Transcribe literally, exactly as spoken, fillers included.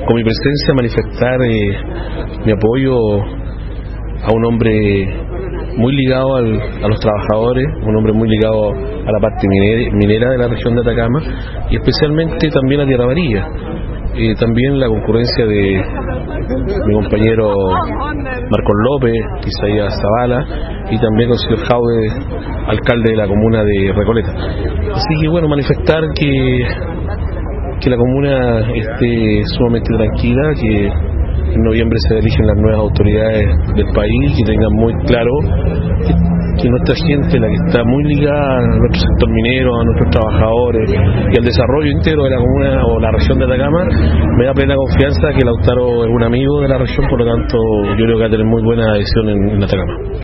con mi presencia manifestar eh, mi apoyo a un hombre muy ligado al, a los trabajadores, un hombre muy ligado a la parte minera, minera de la región de Atacama y especialmente también a Tierra Amarilla. Eh, también la concurrencia de mi compañero Marcos López, Isaías Zavala y también el señor Jaude, alcalde de la comuna de Recoleta. Así que bueno, manifestar que, que la comuna esté sumamente tranquila, que en noviembre se eligen las nuevas autoridades del país, que tengan muy claro que, que nuestra gente, la que está muy ligada a nuestro sector minero, a nuestros trabajadores y al desarrollo entero de la comuna o la región de Atacama, me da plena confianza que Lautaro es un amigo de la región, por lo tanto yo creo que va a tener muy buena adhesión en, en Atacama.